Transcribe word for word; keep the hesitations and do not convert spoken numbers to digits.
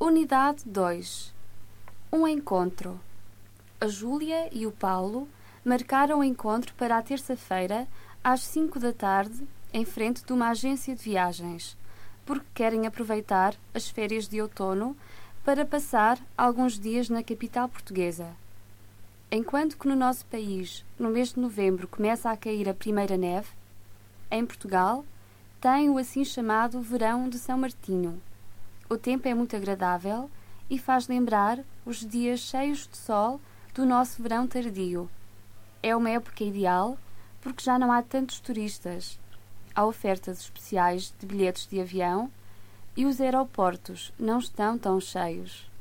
Unidade dois. Um encontro. A Júlia e o Paulo marcaram o encontro para a terça-feira, às cinco da tarde, em frente de uma agência de viagens, porque querem aproveitar as férias de outono para passar alguns dias na capital portuguesa. Enquanto que no nosso país, no mês de novembro, começa a cair a primeira neve, em Portugal tem o assim chamado Verão de São Martinho. O tempo é muito agradável e faz lembrar os dias cheios de sol do nosso verão tardio. É uma época ideal porque já não há tantos turistas, há ofertas especiais de bilhetes de avião e os aeroportos não estão tão cheios.